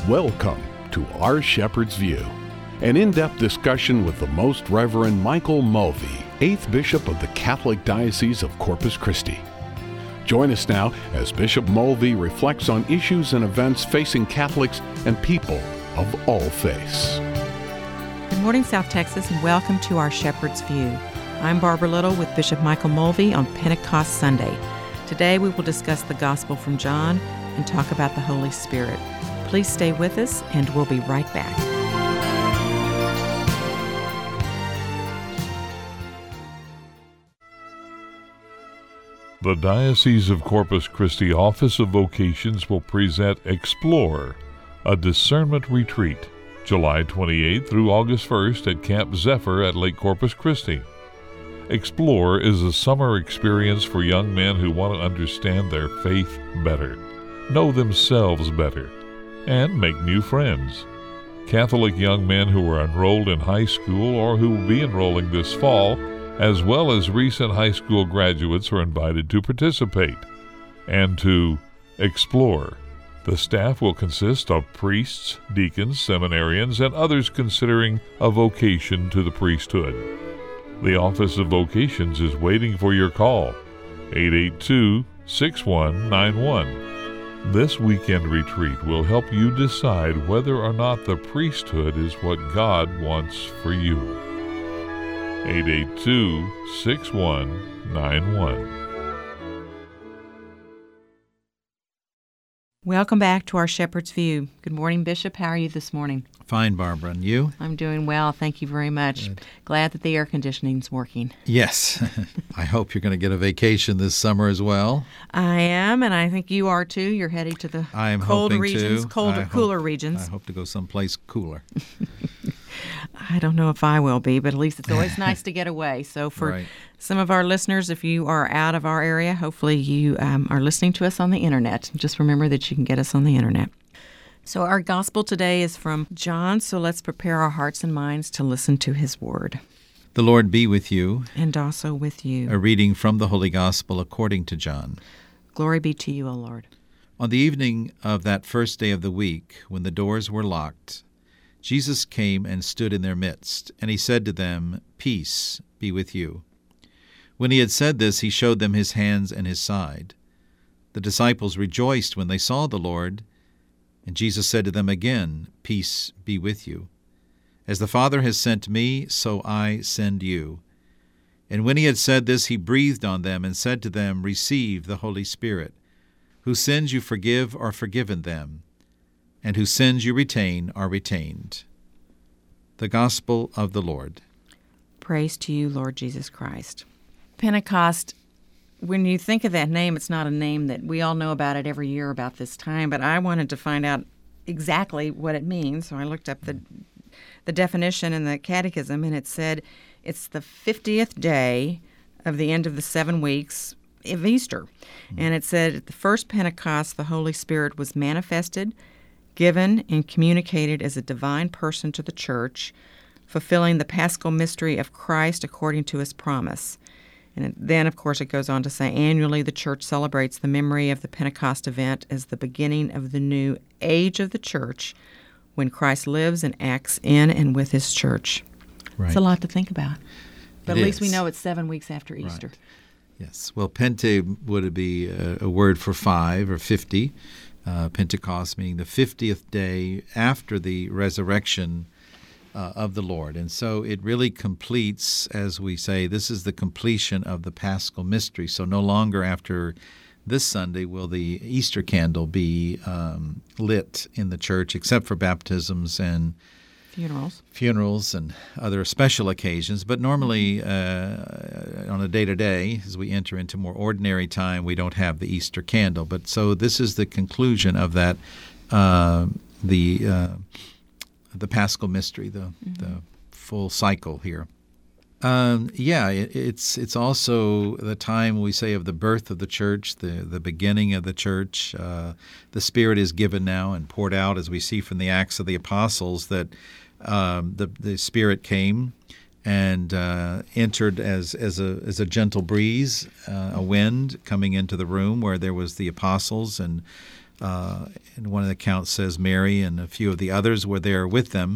Welcome to Our Shepherd's View, an in-depth discussion with the Most Reverend Michael Mulvey, 8th Bishop of the Catholic Diocese of Corpus Christi. Join us now as Bishop Mulvey reflects on issues and events facing Catholics and people of all faiths. Good morning, South Texas, and welcome to Our Shepherd's View. I'm Barbara Little with Bishop Michael Mulvey on Pentecost Sunday. Today we will discuss the Gospel from John and talk about the Holy Spirit. Please stay with us, and we'll be right back. The Diocese of Corpus Christi Office of Vocations will present Explore, a discernment retreat, July 28th through August 1st at Camp Zephyr at Lake Corpus Christi. Explore is a summer experience for young men who want to understand their faith better, know themselves better, and make new friends. Catholic young men who are enrolled in high school or who will be enrolling this fall, as well as recent high school graduates, are invited to participate and to explore. The staff will consist of priests, deacons, seminarians, and others considering a vocation to the priesthood. The Office of Vocations is waiting for your call, 882-6191. This weekend retreat will help you decide whether or not the priesthood is what God wants for you. 882-6191. Welcome back to Our Shepherd's View. Good morning, Bishop. How are you this morning? Fine, Barbara. And you? I'm doing well. Thank you very much. Good. Glad that the air conditioning's working. Yes. I hope you're going to get a vacation this summer as well. I am, and I think you are too. You're heading to the cold regions, cooler regions. I hope to go someplace cooler. I don't know if I will be, but at least it's always nice to get away. So for some of our listeners, if you are out of our area, hopefully you are listening to us on the internet. Just remember that you can get us on the internet. So our gospel today is from John, so let's prepare our hearts and minds to listen to his word. The Lord be with you. And also with you. A reading from the Holy Gospel according to John. Glory be to you, O Lord. On the evening of that first day of the week, when the doors were locked, Jesus came and stood in their midst, and he said to them, "Peace be with you." When he had said this, he showed them his hands and his side. The disciples rejoiced when they saw the Lord, and Jesus said to them again, "Peace be with you. As the Father has sent me, so I send you." And when he had said this, he breathed on them and said to them, "Receive the Holy Spirit. Whose sins you forgive are forgiven them, and whose sins you retain are retained." The Gospel of the Lord. Praise to you, Lord Jesus Christ. Pentecost, when you think of that name, it's not a name that we all know about it every year about this time, but I wanted to find out exactly what it means, so I looked up the definition in the Catechism, and it said it's the 50th day of the end of the 7 weeks of Easter. And it said at the first Pentecost, the Holy Spirit was manifested, given, and communicated as a divine person to the Church, fulfilling the paschal mystery of Christ according to his promise. And then, of course, it goes on to say, annually the Church celebrates the memory of the Pentecost event as the beginning of the new age of the Church, when Christ lives and acts in and with his Church. Right. It's a lot to think about. But It at least we is. know it's 7 weeks after Easter. Right. Yes. Well, Pente would be a word for 5 or 50. Pentecost meaning the 50th day after the resurrection of the Lord. And so it really completes, as we say, this is the completion of the Paschal mystery. So no longer after this Sunday will the Easter candle be lit in the church, except for baptisms and funerals and other special occasions. But normally on a day-to-day, as we enter into more ordinary time, we don't have the Easter candle. But so this is the conclusion of that, the Paschal mystery, the full cycle here. It's also the time we say of the birth of the church, the beginning of the church. The Spirit is given now and poured out, as we see from the Acts of the Apostles, that the Spirit came and entered as a gentle breeze, a wind coming into the room where there was the apostles, and and one of the accounts says Mary and a few of the others were there with them,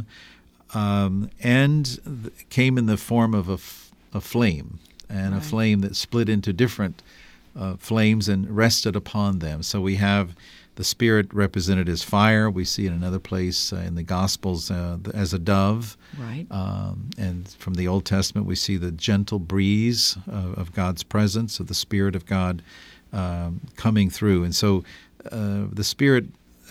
and came in the form of a flame, and a flame that split into different flames and rested upon them. So we have the Spirit represented as fire. We see in another place in the Gospels as a dove. Right. And from the Old Testament, we see the gentle breeze of God's presence, of the Spirit of God coming through. And so the Spirit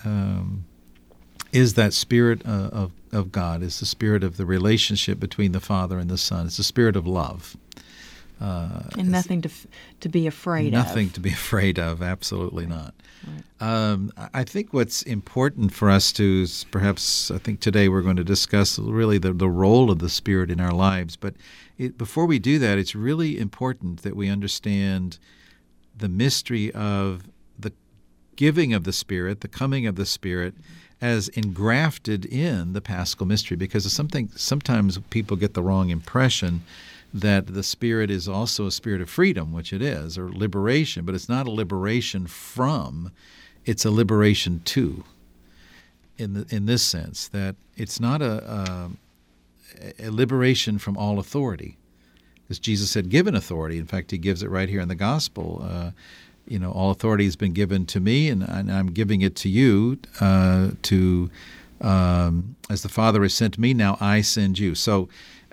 is that Spirit of God, is the Spirit of the relationship between the Father and the Son. It's the Spirit of love. And nothing to be afraid of. Nothing to be afraid of, absolutely not. Right. I think what's important for us to, perhaps I think today we're going to discuss really the role of the Spirit in our lives. But before we do that, it's really important that we understand the mystery of the giving of the Spirit, the coming of the Spirit, as engrafted in the Paschal mystery, because sometimes people get the wrong impression that the Spirit is also a spirit of freedom, which it is, or liberation, but it's not a liberation from, it's a liberation to, in this sense, that it's not a liberation from all authority, because Jesus had given authority. In fact, he gives it right here in the Gospel. All authority has been given to me, and I'm giving it to you as the Father has sent me, now I send you. So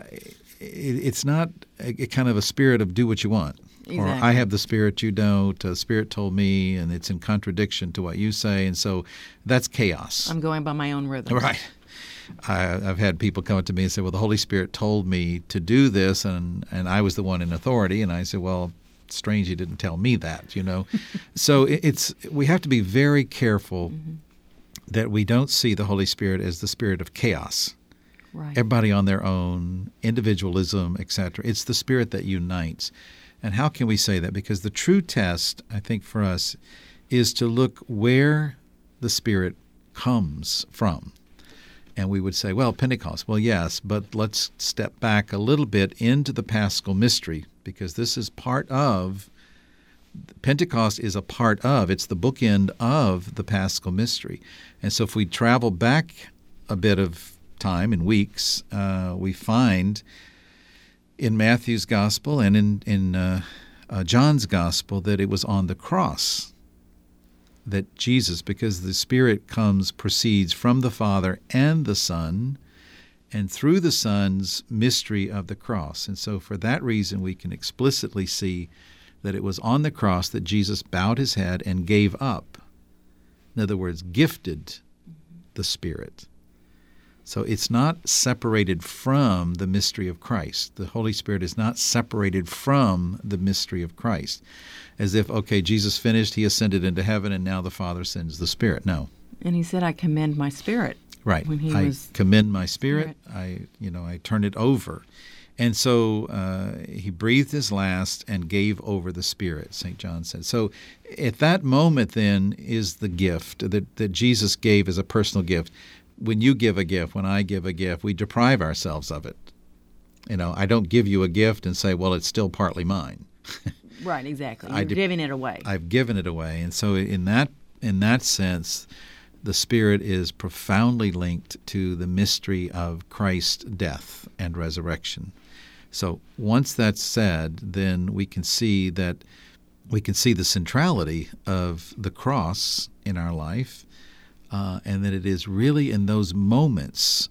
it's not a kind of a spirit of do what you want. Exactly. Or I have the Spirit, you don't. The Spirit told me, and it's in contradiction to what you say. And so that's chaos. I'm going by my own rhythm. Right. I've had people come up to me and say, well, the Holy Spirit told me to do this, and I was the one in authority. And I said, well, it's strange you didn't tell me that, So we have to be very careful that we don't see the Holy Spirit as the spirit of chaos. Right. Everybody on their own, individualism, etc. It's the Spirit that unites. And how can we say that? Because the true test, I think, for us is to look where the Spirit comes from. And we would say, well, Pentecost. Well, yes, but let's step back a little bit into the Paschal mystery, because this is part of, Pentecost is a part of, it's the bookend of the Paschal mystery. And so if we travel back a bit of time, in weeks, we find in Matthew's Gospel and in John's Gospel that it was on the cross that Jesus, because the Spirit proceeds from the Father and the Son, and through the Son's mystery of the cross. And so for that reason, we can explicitly see that it was on the cross that Jesus bowed his head and gave up. In other words, gifted the Spirit. So it's not separated from the mystery of Christ. The Holy Spirit is not separated from the mystery of Christ. As if, okay, Jesus finished, he ascended into heaven, and now the Father sends the Spirit. No. And he said, I commend my spirit. Right. When he I was commend my spirit. I turn it over. And so he breathed his last and gave over the Spirit, St. John said. So at that moment then is the gift that Jesus gave as a personal gift. When you give a gift, when I give a gift, we deprive ourselves of it. I don't give you a gift and say, well, it's still partly mine. Right, exactly. You're giving it away. I've given it away. And so in that sense, the Spirit is profoundly linked to the mystery of Christ's death and resurrection. So once that's said, then we can see the centrality of the cross in our life, and that it is really in those moments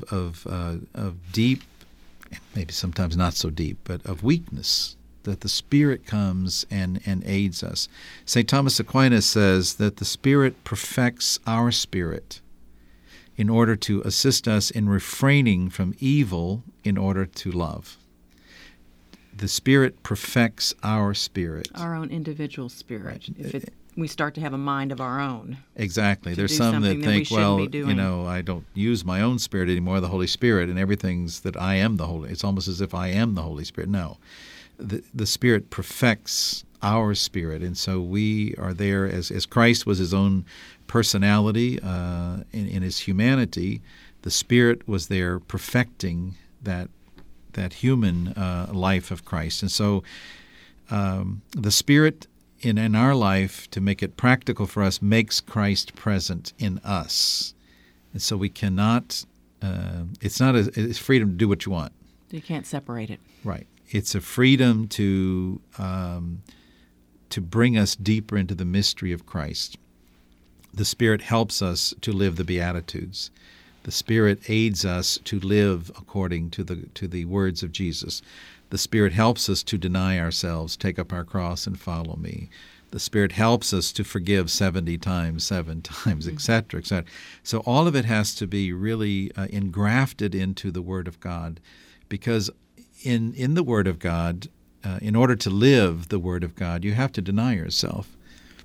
of deep, maybe sometimes not so deep, but of weakness, that the Spirit comes and aids us. St. Thomas Aquinas says that the Spirit perfects our spirit in order to assist us in refraining from evil in order to love. The Spirit perfects our spirit. Our own individual spirit. Right. If we start to have a mind of our own. Exactly. There's some that think, well, I don't use my own spirit anymore, the Holy Spirit, and everything's that I am the Holy. It's almost as if I am the Holy Spirit. No. The Spirit perfects our spirit, and so we are there as Christ was his own personality in his humanity. The Spirit was there perfecting that human life of Christ, and so the Spirit in our life, to make it practical for us, makes Christ present in us. And so we cannot, it's freedom to do what you want. You can't separate it. Right. It's a freedom to bring us deeper into the mystery of Christ. The Spirit helps us to live the Beatitudes. The Spirit aids us to live according to the words of Jesus. The Spirit helps us to deny ourselves, take up our cross, and follow me. The Spirit helps us to forgive 70 times, 7 times, etc., etc. So all of it has to be really engrafted into the Word of God, because in the Word of God, in order to live the Word of God, you have to deny yourself.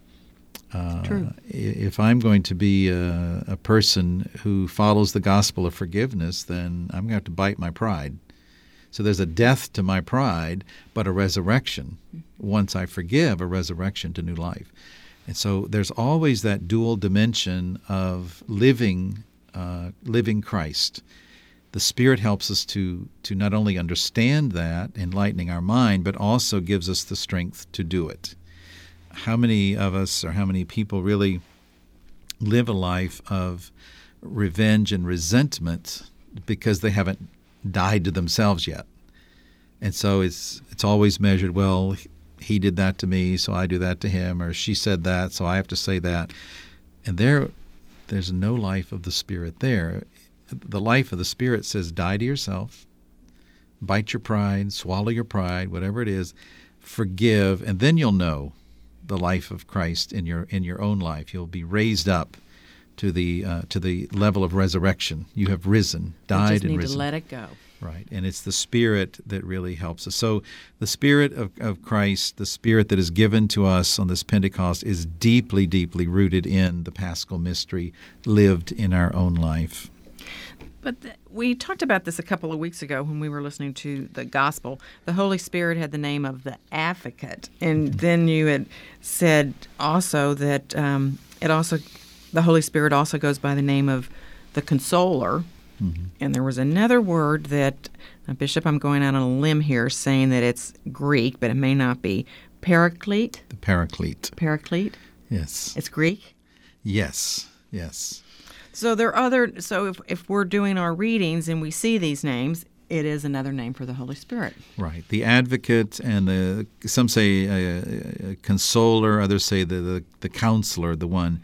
True. If I'm going to be a person who follows the gospel of forgiveness, then I'm going to have to bite my pride. So there's a death to my pride, but a resurrection. Once I forgive, a resurrection to new life. And so there's always that dual dimension of living Christ. The Spirit helps us to not only understand that, enlightening our mind, but also gives us the strength to do it. How many of us, or how many people really live a life of revenge and resentment because they haven't died to themselves yet? And so it's always measured, well, he did that to me, so I do that to him, or she said that, so I have to say that. And there's no life of the Spirit there. The life of the Spirit says, die to yourself, bite your pride, swallow your pride, whatever it is, forgive, and then you'll know the life of Christ in your own life. You'll be raised up to the level of resurrection. You have risen, died, and risen. You just need to let it go. Right, and it's the Spirit that really helps us. So the Spirit of Christ, the Spirit that is given to us on this Pentecost, is deeply, deeply rooted in the Paschal mystery, lived in our own life. But we talked about this a couple of weeks ago when we were listening to the gospel. The Holy Spirit had the name of the Advocate, and then you had said also that the Holy Spirit also goes by the name of the Consoler. Mm-hmm. And there was another word that, Bishop, I'm going out on a limb here, saying that it's Greek, but it may not be. Paraclete? The Paraclete. Paraclete? Yes. It's Greek? Yes. So if we're doing our readings and we see these names, it is another name for the Holy Spirit. Right. The Advocate, and some say a Consoler, others say the Counselor, the one.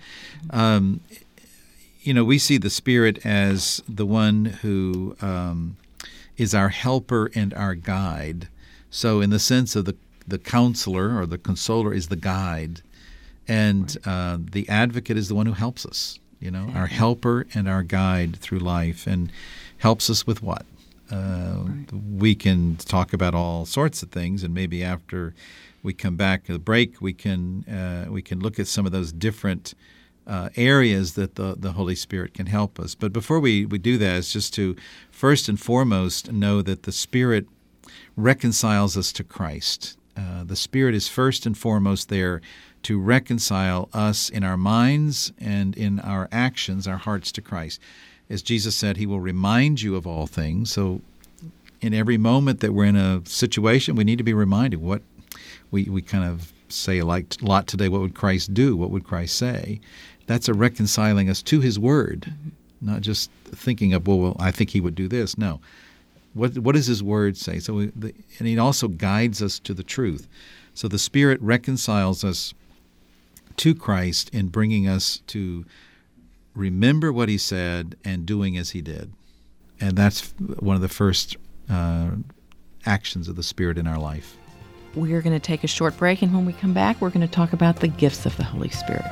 We see the Spirit as the one who is our helper and our guide. So in the sense of the Counselor or the Consoler is the guide, and the Advocate is the one who helps us, exactly. Our helper and our guide through life, and helps us with what? Right. We can talk about all sorts of things, and maybe after we come back to the break, we can look at some of those different areas that the Holy Spirit can help us. But before we do that, it's just to first and foremost know that the Spirit reconciles us to Christ. The Spirit is first and foremost there to reconcile us in our minds and in our actions, our hearts to Christ. As Jesus said, He will remind you of all things. So in every moment that we're in a situation, we need to be reminded what we kind of say a lot today, what would Christ do? What would Christ say? That's a reconciling us to His Word, not just thinking of, well, I think He would do this. No. What does His Word say? And He also guides us to the truth. So the Spirit reconciles us to Christ in bringing us to remember what He said and doing as He did. And that's one of the first actions of the Spirit in our life. We're going to take a short break, and when we come back, we're going to talk about the gifts of the Holy Spirit.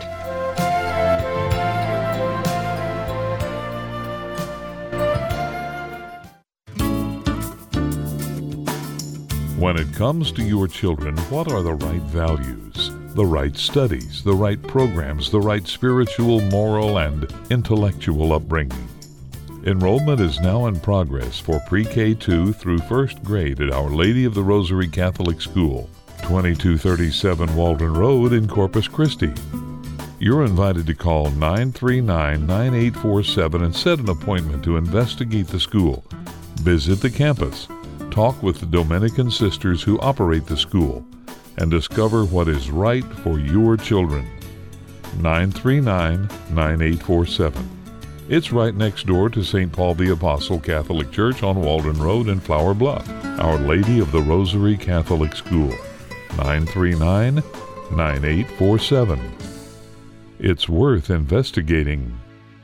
When it comes to your children, what are the right values, the right studies, the right programs, the right spiritual, moral, and intellectual upbringing? Enrollment is now in progress for Pre-K2 through first grade at Our Lady of the Rosary Catholic School, 2237 Walden Road in Corpus Christi. You're invited to call 939-9847 and set an appointment to investigate the school, visit the campus, talk with the Dominican sisters who operate the school, and discover what is right for your children. 939-9847. It's right next door to St. Paul the Apostle Catholic Church on Walden Road in Flower Bluff, Our Lady of the Rosary Catholic School. 939-9847. It's worth investigating.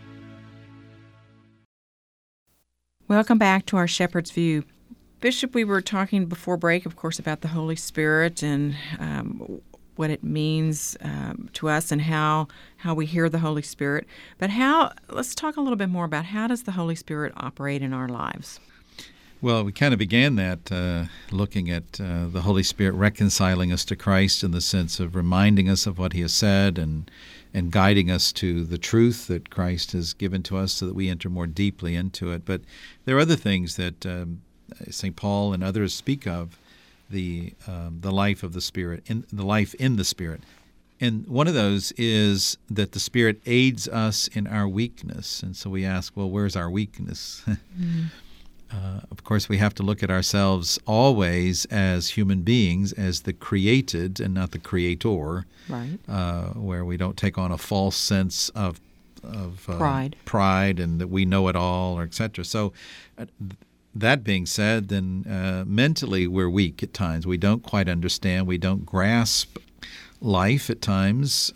Welcome back to our Shepherd's View. Bishop, we were talking before break, of course, about the Holy Spirit and what it means to us and how we hear the Holy Spirit. But let's talk a little bit more about how does the Holy Spirit operate in our lives? Well, we kind of began that looking at the Holy Spirit reconciling us to Christ in the sense of reminding us of what He has said and guiding us to the truth that Christ has given to us so that we enter more deeply into it. But there are other things that St. Paul and others speak of, the life of the Spirit, the life in the Spirit. And one of those is that the Spirit aids us in our weakness. And so we ask, well, where's our weakness? Mm-hmm. Of course, we have to look at ourselves always as human beings, as the created and not the creator, right? Where we don't take on a false sense of pride and that we know it all, or etc. So that being said, then mentally we're weak at times. We don't quite understand. We don't grasp life at times.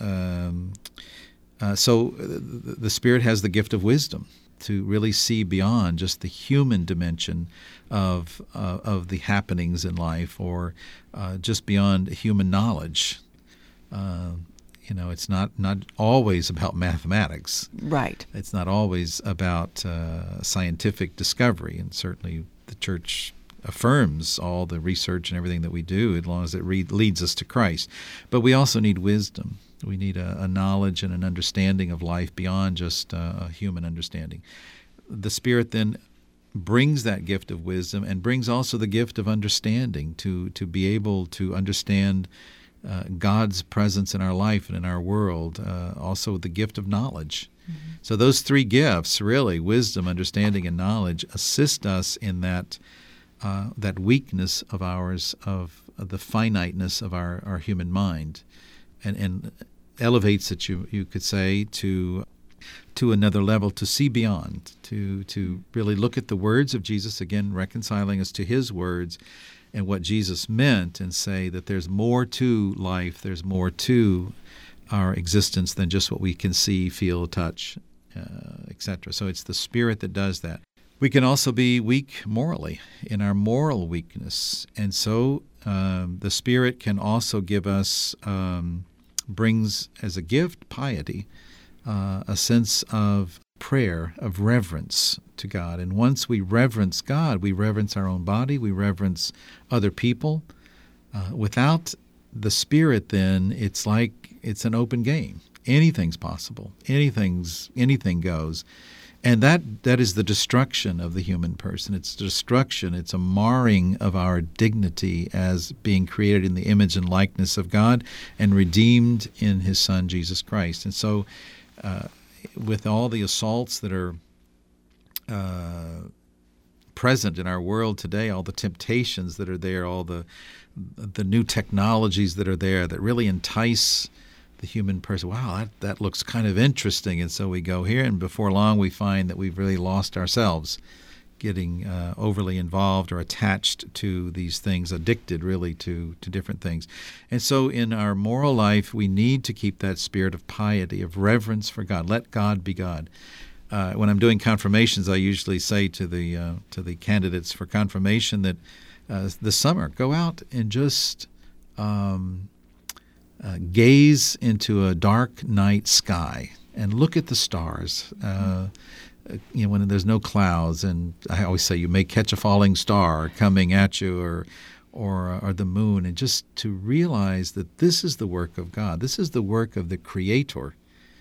So the Spirit has the gift of wisdom to really see beyond just the human dimension of the happenings in life, or just beyond human knowledge. It's not always about mathematics. Right. It's not always about scientific discovery, and certainly the Church affirms all the research and everything that we do as long as it leads us to Christ. But we also need wisdom. We need a knowledge and an understanding of life beyond just a human understanding. The Spirit then brings that gift of wisdom and brings also the gift of understanding to be able to understand God's presence in our life and in our world, also the gift of knowledge. Mm-hmm. So those three gifts, really, wisdom, understanding, and knowledge, assist us in that weakness of ours, of the finiteness of our human mind, and elevates it, you could say, to another level, to see beyond, to really look at the words of Jesus, again, reconciling us to His words and what Jesus meant, and say that there's more to life, there's more to our existence than just what we can see, feel, touch, etc. So it's the Spirit that does that. We can also be weak morally, in our moral weakness. And so the Spirit can also give us, brings as a gift, piety, a sense of prayer, of reverence to God. And once we reverence God, we reverence our own body, we reverence other people. Without the Spirit, then, it's like it's an open game. Anything's possible. Anything goes. And that is the destruction of the human person. It's destruction. It's a marring of our dignity as being created in the image and likeness of God and redeemed in His Son, Jesus Christ. And so with all the assaults that are present in our world today, all the temptations that are there, all the new technologies that are there that really entice the human person. Wow, that looks kind of interesting. And so we go here, and before long we find that we've really lost ourselves, getting overly involved or attached to these things, addicted really to different things. And so in our moral life, we need to keep that spirit of piety, of reverence for God. Let God be God. When I'm doing confirmations, I usually say to the candidates for confirmation that this summer, go out and just gaze into a dark night sky and look at the stars. When there's no clouds, and I always say you may catch a falling star coming at you, or the moon, and just to realize that this is the work of God. This is the work of the Creator.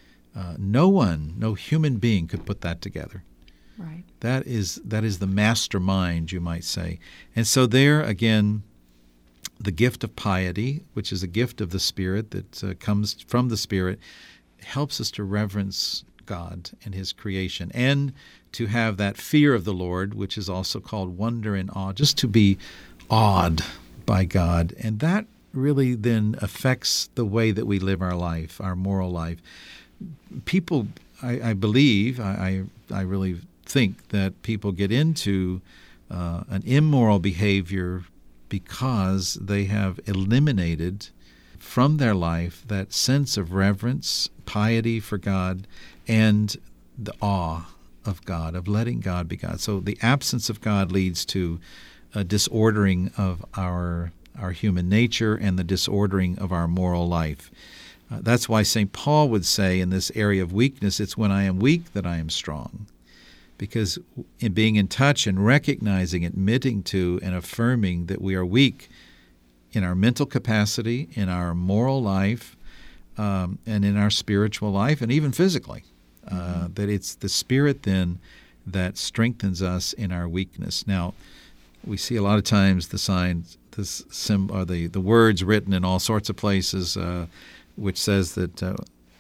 No human being could put that together. Right. That is the mastermind, you might say. And so there again, the gift of piety, which is a gift of the Spirit that comes from the Spirit, helps us to reverence God and His creation, and to have that fear of the Lord, which is also called wonder and awe, just to be awed by God. And that really then affects the way that we live our life, our moral life. People, I believe, I really think that people get into an immoral behavior because they have eliminated from their life that sense of reverence, piety for God, and the awe of God, of letting God be God. So the absence of God leads to a disordering of our human nature and the disordering of our moral life. That's why St. Paul would say in this area of weakness, it's when I am weak that I am strong. Because in being in touch and recognizing, admitting to, and affirming that we are weak in our mental capacity, in our moral life, and in our spiritual life, and even physically, that it's the Spirit then that strengthens us in our weakness. Now, we see a lot of times the signs, the words written in all sorts of places, which says that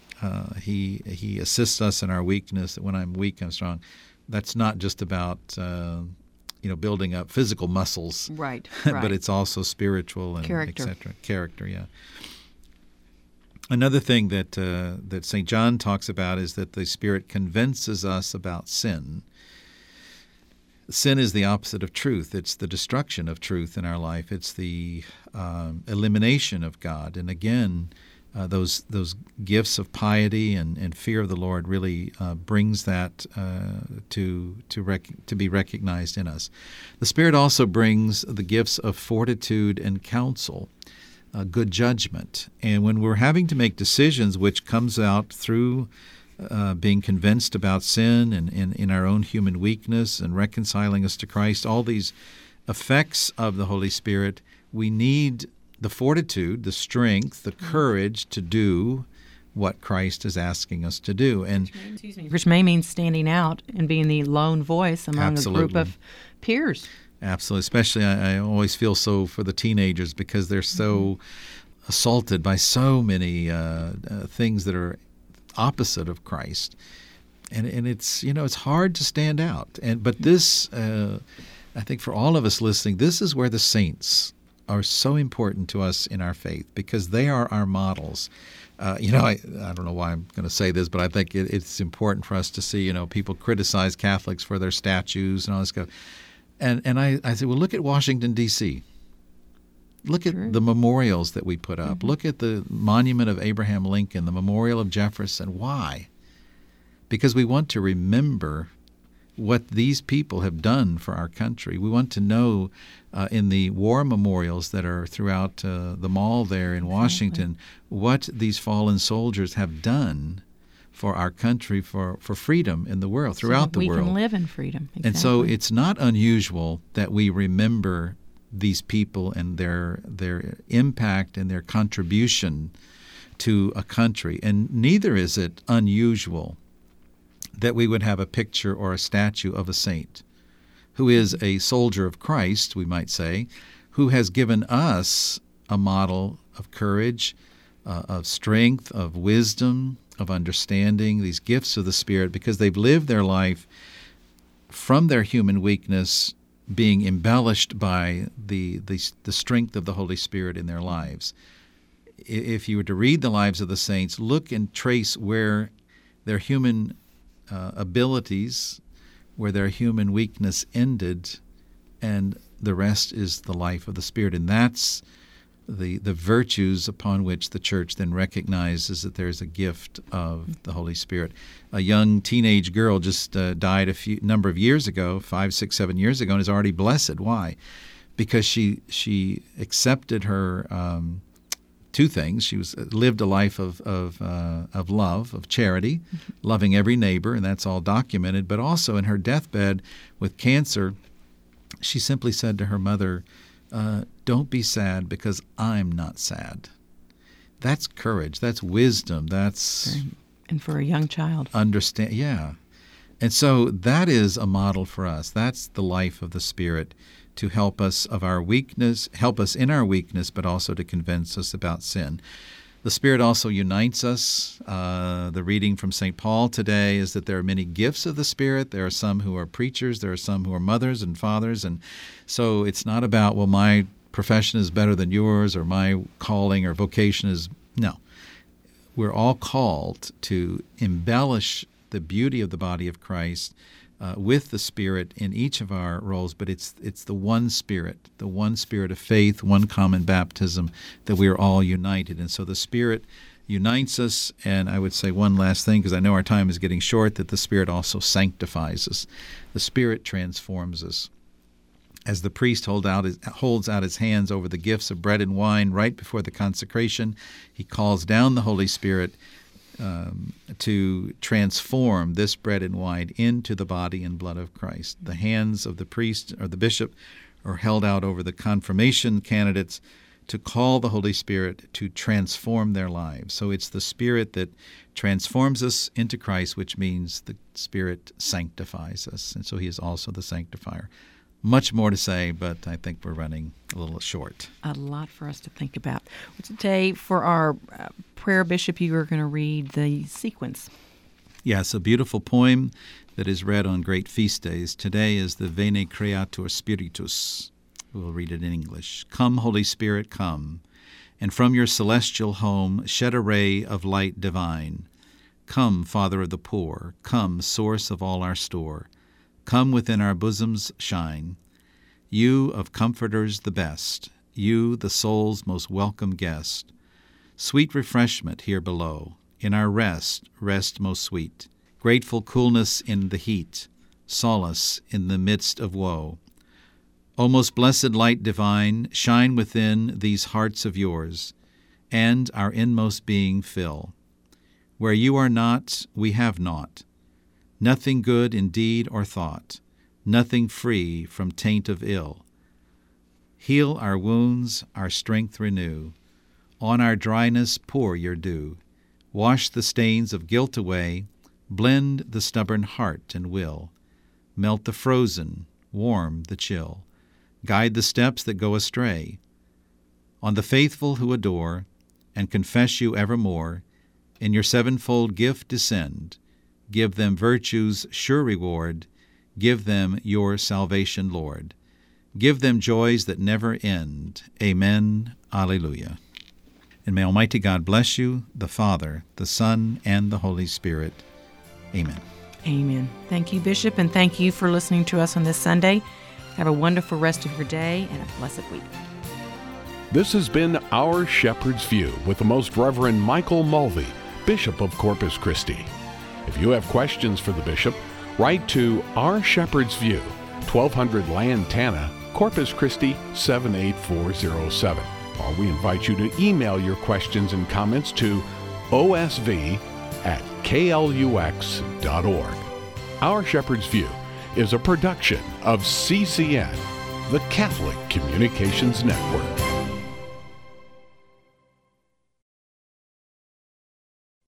He assists us in our weakness. That when I'm weak, I'm strong. That's not just about building up physical muscles, right? But it's also spiritual and character. etc. Character, yeah. Another thing that St. John talks about is that the Spirit convinces us about sin. Sin is the opposite of truth. It's the destruction of truth in our life. It's the elimination of God. And again, those gifts of piety and fear of the Lord really brings that to be recognized in us. The Spirit also brings the gifts of fortitude and counsel, good judgment. And when we're having to make decisions, which comes out through being convinced about sin and in our own human weakness and reconciling us to Christ, all these effects of the Holy Spirit, we need the fortitude, the strength, the courage to do what Christ is asking us to do. And which may mean standing out and being the lone voice among a group of peers. Absolutely. Especially I always feel so for the teenagers because they're so assaulted by so many things that are opposite of Christ. And it's, it's hard to stand out. But this, I think for all of us listening, this is where the saints are so important to us in our faith because they are our models. I don't know why I'm going to say this, but I think it's important for us to see, people criticize Catholics for their statues and all this stuff. And I say, well, look at Washington, D.C. Look at the memorials that we put up. Mm-hmm. Look at the monument of Abraham Lincoln, the memorial of Jefferson. Why? Because we want to remember what these people have done for our country. We want to know in the war memorials that are throughout the mall there in Washington what these fallen soldiers have done for our country, for freedom in the world, throughout the world. We can live in freedom. Exactly. And so it's not unusual that we remember these people and their impact and their contribution to a country. And neither is it unusual that we would have a picture or a statue of a saint who is a soldier of Christ, we might say, who has given us a model of courage, of strength, of wisdom, of understanding, these gifts of the Spirit, because they've lived their life from their human weakness being embellished by the strength of the Holy Spirit in their lives. If you were to read the lives of the saints, look and trace where their human abilities, where their human weakness ended, and the rest is the life of the Spirit. And that's the virtues upon which the Church then recognizes that there's a gift of the Holy Spirit. A young teenage girl just died a number of years ago, 5, 6, 7 years ago, and is already blessed. Why? Because she accepted her two things. She lived a life of love, of charity, loving every neighbor, and that's all documented. But also in her deathbed with cancer, she simply said to her mother, don't be sad because I'm not sad. That's courage. That's wisdom. That's and for a young child. Understand, yeah. And so that is a model for us. That's the life of the Spirit to help us of our weakness, help us in our weakness, but also to convince us about sin. The Spirit also unites us. The reading from St. Paul today is that there are many gifts of the Spirit. There are some who are preachers. There are some who are mothers and fathers. And so it's not about, well, my profession is better than yours, or my calling or vocation is... No. We're all called to embellish the beauty of the body of Christ with the Spirit in each of our roles, but it's the one Spirit of faith, one common baptism, that we are all united. And so the Spirit unites us, and I would say one last thing, because I know our time is getting short, that the Spirit also sanctifies us. The Spirit transforms us. As the priest holds out his hands over the gifts of bread and wine right before the consecration, he calls down the Holy Spirit to transform this bread and wine into the body and blood of Christ. The hands of the priest or the bishop are held out over the confirmation candidates to call the Holy Spirit to transform their lives. So it's the Spirit that transforms us into Christ, which means the Spirit sanctifies us. And so he is also the sanctifier. Much more to say, but I think we're running a little short. A lot for us to think about. Today, for our prayer, Bishop, you are going to read the sequence. Yes, a beautiful poem that is read on great feast days. Today is the Veni Creator Spiritus. We'll read it in English. Come, Holy Spirit, come, and from your celestial home shed a ray of light divine. Come, Father of the poor, come, source of all our store. Come within our bosoms shine. You of comforters the best, you the soul's most welcome guest. Sweet refreshment here below, in our rest most sweet. Grateful coolness in the heat, solace in the midst of woe. O most blessed light divine, shine within these hearts of yours, and our inmost being fill. Where you are not, we have naught. Nothing good in deed or thought, nothing free from taint of ill. Heal our wounds, our strength renew. On our dryness pour your dew. Wash the stains of guilt away, blend the stubborn heart and will. Melt the frozen, warm the chill. Guide the steps that go astray. On the faithful who adore and confess you evermore, in your sevenfold gift descend. Give them virtue's sure reward. Give them your salvation, Lord. Give them joys that never end. Amen. Alleluia. And may Almighty God bless you, the Father, the Son, and the Holy Spirit. Amen. Amen. Thank you, Bishop, and thank you for listening to us on this Sunday. Have a wonderful rest of your day and a blessed week. This has been Our Shepherd's View with the Most Reverend Michael Mulvey, Bishop of Corpus Christi. If you have questions for the Bishop, write to Our Shepherd's View, 1200 Lantana, Corpus Christi 78407. Or we invite you to email your questions and comments to osv@klux.org. Our Shepherd's View is a production of CCN, the Catholic Communications Network.